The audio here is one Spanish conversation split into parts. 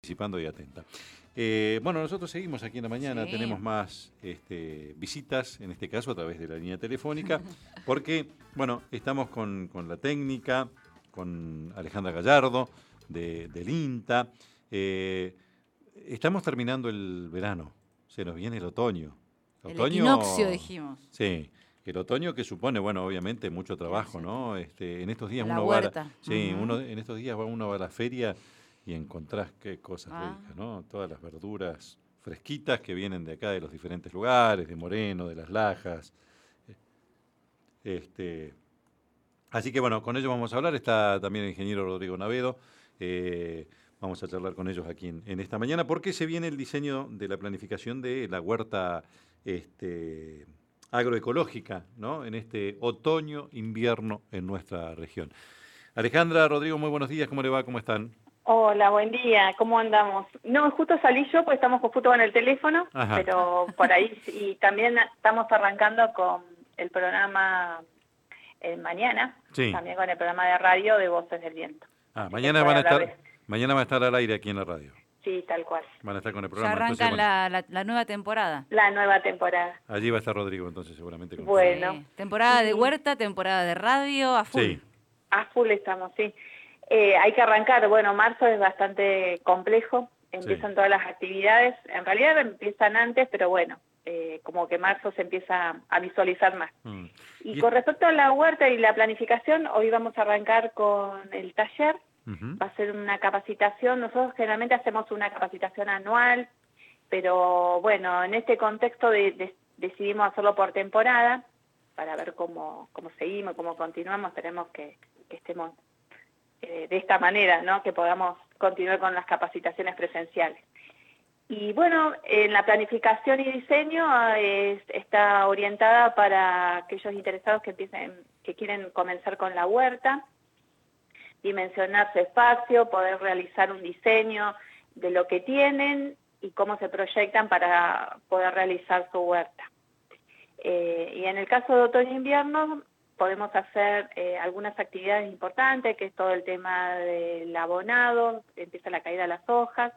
Participando y atenta. Bueno, nosotros seguimos aquí en la mañana, Sí. tenemos más visitas, en este caso a través de la línea telefónica, porque, bueno, estamos con la técnica, con Alejandra Gallardo, del INTA. Estamos terminando el verano, se nos viene el otoño. El equinoccio, dijimos. Sí, el otoño que supone, bueno, obviamente mucho trabajo, Gracias. ¿no? En estos días A la uno va huerta. sí, Ujú. en estos días uno va a la feria y encontrás qué cosas Ah, ricas, ¿no? Todas las verduras fresquitas que vienen de acá, de los diferentes lugares, de Moreno, de Las Lajas. Este, Así que bueno, con ellos vamos a hablar. Está también el ingeniero Rodrigo Navedo. Vamos a charlar con ellos aquí en esta mañana, porque se viene el diseño de la planificación de la huerta agroecológica, ¿no? En este otoño-invierno en nuestra región. Alejandra, Rodrigo, muy buenos días. ¿Cómo le va? ¿Cómo están? Hola, buen día, ¿cómo andamos? No, justo salí yo porque estamos justo en el teléfono, Ajá. pero por ahí, y también estamos arrancando con el programa mañana, Sí. también con el programa de radio de Voces del Viento. Así que Mañana puede van a hablar estar, mañana va a estar al aire aquí en la radio. Sí, tal cual. Van a estar con el ya programa. Entonces, arrancan bueno, la nueva temporada. La nueva temporada. allí va a estar Rodrigo, entonces seguramente con ustedes. Bueno, Sí. Temporada de y huerta, temporada de radio, a full. Sí. a full estamos, sí. Hay que arrancar, bueno, marzo es bastante complejo, empiezan todas las actividades, en realidad empiezan antes, pero bueno, como que marzo se empieza a visualizar más. Mm. Y Y- con respecto a la huerta y la planificación, hoy vamos a arrancar con el taller, Ujú. va a ser una capacitación, nosotros generalmente hacemos una capacitación anual, pero bueno, en este contexto decidimos hacerlo por temporada, para ver cómo seguimos, cómo continuamos, esperemos que estemos de esta manera, ¿no? Que podamos continuar con las capacitaciones presenciales. Y bueno, en la planificación y diseño está orientada para aquellos interesados que quieren comenzar con la huerta, dimensionar su espacio, poder realizar un diseño de lo que tienen y cómo se proyectan para poder realizar su huerta. Y en el caso de otoño-invierno podemos hacer algunas actividades importantes, que es todo el tema del abonado, empieza la caída de las hojas.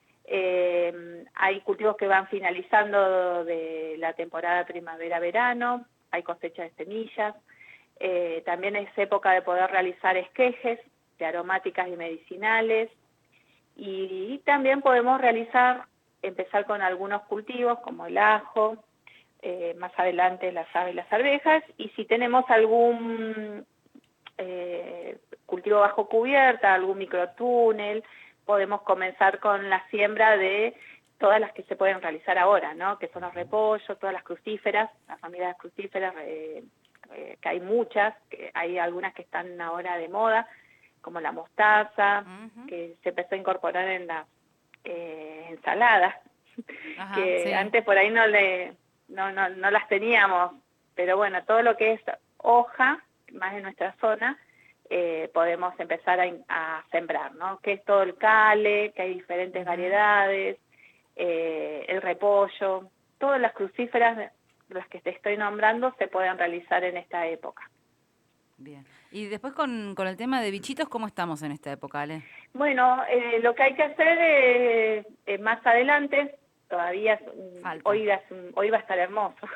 Hay cultivos que van finalizando de la temporada primavera-verano, hay cosecha de semillas. También es época de poder realizar esquejes de aromáticas y medicinales. Y también podemos empezar con algunos cultivos como el ajo, más adelante las aves y las arvejas, y si tenemos algún cultivo bajo cubierta, algún microtúnel, podemos comenzar con la siembra de todas las que se pueden realizar ahora, ¿no? Que son los repollos, todas las crucíferas, las familias crucíferas, que hay muchas, que hay algunas que están ahora de moda, como la mostaza, que se empezó a incorporar en las ensaladas, Ajá, que sí. antes por ahí no las teníamos, pero bueno, todo lo que es hoja, más en nuestra zona, podemos empezar a sembrar, ¿no? Que es todo el cale, que hay diferentes variedades, el repollo, todas las crucíferas, las que te estoy nombrando, se pueden realizar en esta época. Bien. Y después con el tema de bichitos, ¿cómo estamos en esta época, Ale? Bueno, lo que hay que hacer más adelante, todavía Falta. hoy va a estar hermoso.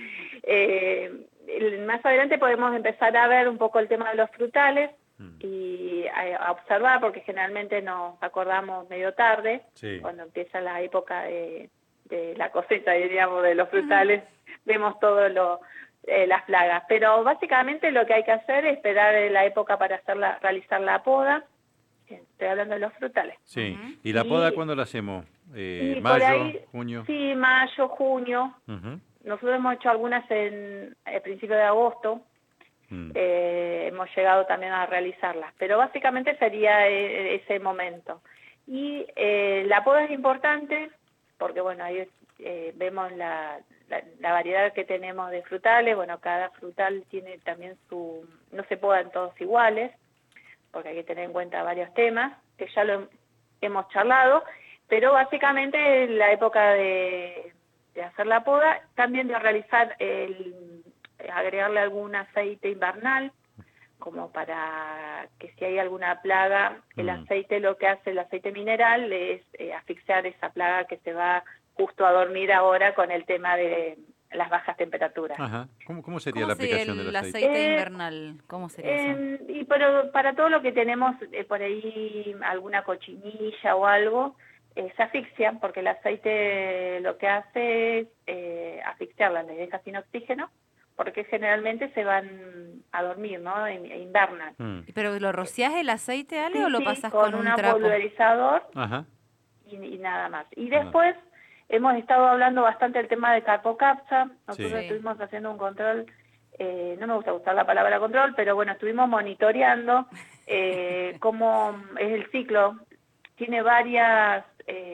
Más adelante podemos empezar a ver un poco el tema de los frutales y a observar, porque generalmente nos acordamos medio tarde, Sí. cuando empieza la época de la cosecha, diríamos, de los frutales, vemos todo las plagas. Pero básicamente lo que hay que hacer es esperar la época para realizar la poda. Estoy hablando de los frutales. Sí. ¿Y la poda cuándo la hacemos? Y por ¿Mayo, ahí, junio? sí, mayo, junio. Ujú. Nosotros hemos hecho algunas en el principio de agosto. Hemos llegado también a realizarlas. Pero básicamente sería ese momento. Y la poda es importante porque, bueno, ahí vemos la variedad que tenemos de frutales. Bueno, cada frutal tiene también no se podan todos iguales, porque hay que tener en cuenta varios temas, que ya lo hemos charlado, pero básicamente en la época de hacer la poda, también de realizar agregarle algún aceite invernal, como para que si hay alguna plaga, el aceite, lo que hace el aceite mineral es asfixiar esa plaga que se va justo a dormir ahora con el tema de las bajas temperaturas. Ajá. ¿Cómo sería la aplicación del el aceite? aceite invernal? ¿Cómo sería eso? Y pero para todo lo que tenemos por ahí, alguna cochinilla o algo, se asfixian, porque el aceite lo que hace es asfixiarla, les deja sin oxígeno, porque generalmente se van a dormir, ¿no? E invernan. ¿Pero lo rociás el aceite, Ale, o lo pasás con con un un trapo? pulverizador y nada más. Y después hemos estado hablando bastante del tema de carpocapsa. Nosotros estuvimos haciendo un control, no me gusta usar la palabra control, pero bueno, estuvimos monitoreando cómo es el ciclo. Tiene varias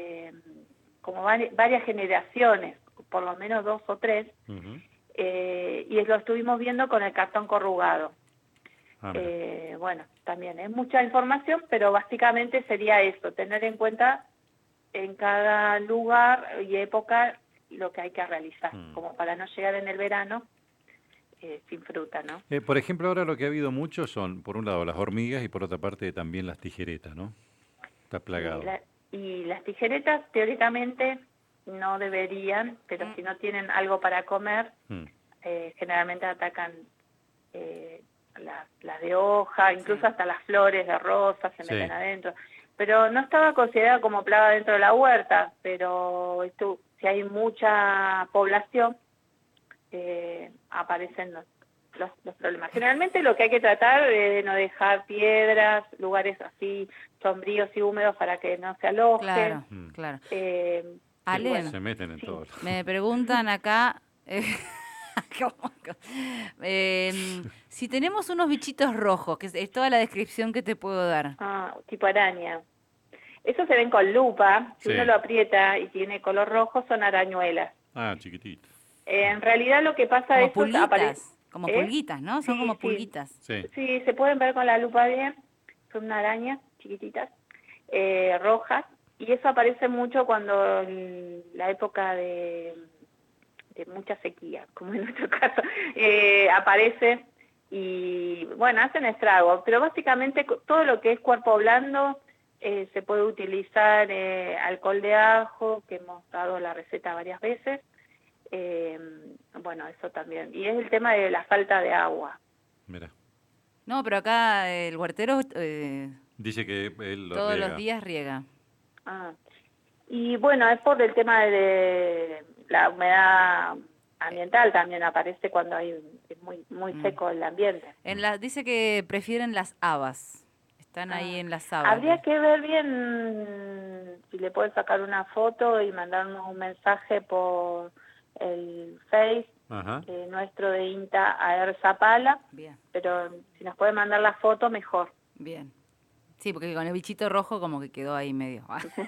generaciones, por lo menos 2 o 3, y lo estuvimos viendo con el cartón corrugado. Bueno, también es mucha información, pero básicamente sería eso, tener en cuenta en cada lugar y época lo que hay que realizar, como para no llegar en el verano sin fruta, ¿no? Por ejemplo, ahora lo que ha habido mucho son, por un lado, las hormigas y por otra parte también las tijeretas, ¿no? Está plagado. Y las tijeretas, teóricamente, no deberían, pero si no tienen algo para comer, generalmente atacan las de hoja, incluso hasta las flores de rosa se meten adentro. Pero no estaba considerada como plaga dentro de la huerta, pero si hay mucha población, aparecen los problemas. Generalmente lo que hay que tratar es de no dejar piedras, lugares así sombríos y húmedos para que no se alojen. Claro, claro. Ale, bueno, se meten en todo. Me preguntan acá... si tenemos unos bichitos rojos, que es toda la descripción que te puedo dar. Tipo araña. Eso se ven con lupa. Si uno lo aprieta y tiene color rojo, son arañuelas. Chiquititas. En realidad lo que pasa como es que pulguitas, como pulguitas, ¿no? Son como pulguitas. Sí, se pueden ver con la lupa bien. Son una araña chiquititas, rojas. Y eso aparece mucho cuando en la época de mucha sequía, como en nuestro caso, aparece y, bueno, hacen estragos. Pero básicamente todo lo que es cuerpo blando se puede utilizar alcohol de ajo, que hemos dado la receta varias veces. Bueno, eso también. Y es el tema de la falta de agua. Mira. No, pero acá el huertero... dice que él lo todos riega. los días riega. Y bueno, es por el tema de la humedad ambiental, también aparece cuando es muy seco el ambiente. Dice que prefieren las habas. Están ahí en las habas. Habría que ver bien si le puedes sacar una foto y mandarnos un mensaje por el Face nuestro de INTA AER Zapala. Bien. Pero si nos puede mandar la foto, mejor. Bien. Sí, porque con el bichito rojo como que quedó ahí medio.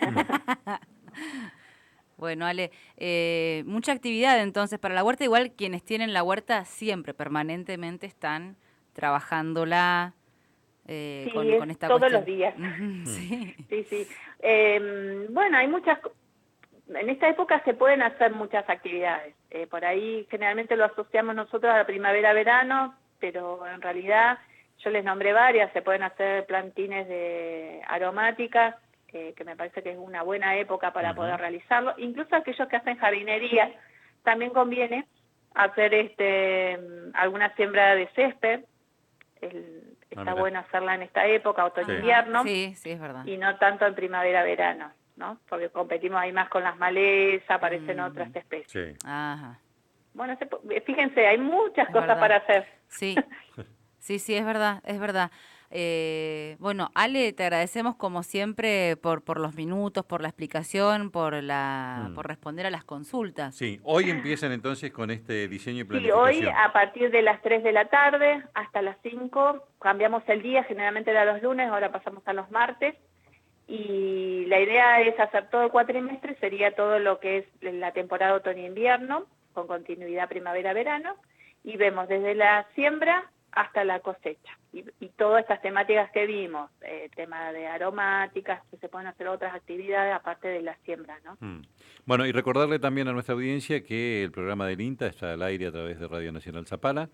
Bueno, Ale, mucha actividad entonces para la huerta. Igual quienes tienen la huerta siempre, permanentemente están trabajándola con esta todos cuestión. los días. Sí. Bueno, hay muchas... En esta época se pueden hacer muchas actividades. Por ahí generalmente lo asociamos nosotros a la primavera-verano, pero en realidad yo les nombré varias. Se pueden hacer plantines de aromáticas, que me parece que es una buena época para poder realizarlo. Incluso aquellos que hacen jardinería, también conviene hacer alguna siembra de césped. Está bueno hacerla en esta época, otoño-invierno. Sí, es verdad. Y no tanto en primavera-verano, ¿no? Porque competimos ahí más con las malezas, aparecen otras especies. Sí. Ajá. Bueno, fíjense, hay muchas cosas para hacer. Sí, es verdad, es verdad. Bueno, Ale, te agradecemos como siempre por los minutos, por la explicación, por responder a las consultas. Sí, hoy empiezan entonces con este diseño y planificación. Sí, hoy a partir de las 3 de la tarde hasta las 5, cambiamos el día, generalmente era los lunes, ahora pasamos a los martes, y la idea es hacer todo el cuatrimestre, sería todo lo que es la temporada otoño-invierno, con continuidad primavera-verano, y vemos desde la siembra hasta la cosecha. Y todas estas temáticas que vimos, tema de aromáticas, que se pueden hacer otras actividades aparte de la siembra, ¿no? Bueno, y recordarle también a nuestra audiencia que el programa del INTA está al aire a través de Radio Nacional Zapala,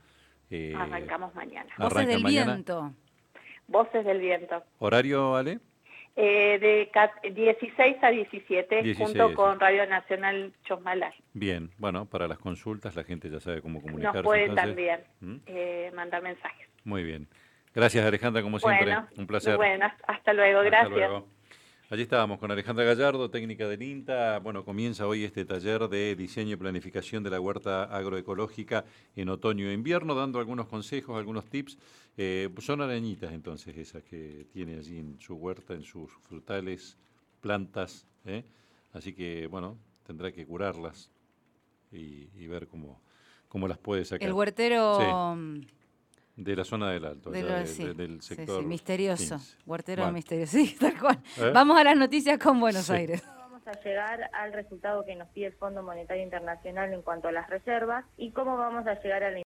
Arrancamos mañana. Voces del mañana. Viento. Voces del Viento. ¿Horario, Ale? De 16 a 17, 16, junto con Radio Nacional Chosmalal. Bien, bueno, para las consultas la gente ya sabe cómo comunicarse. Nos puede entonces. también mandar mensajes. Muy bien. Gracias, Alejandra, como siempre. Bueno, un placer. Buenas, hasta luego, Hasta gracias. luego. Allí estábamos con Alejandra Gallardo, técnica del INTA. Bueno, comienza hoy este taller de diseño y planificación de la huerta agroecológica en otoño e invierno, dando algunos consejos, algunos tips. Son arañitas entonces esas que tiene allí en su huerta, en sus frutales, plantas. Así que, bueno, tendrá que curarlas y ver cómo las puede sacar. El huertero... Sí. De la zona del Alto, del sector. Sí, misterioso. 15. Huertero Bueno. misterioso, sí, tal cual. Vamos a las noticias con Buenos Aires. Vamos a llegar al resultado que nos pide el Fondo Monetario Internacional en cuanto a las reservas y cómo vamos a llegar a la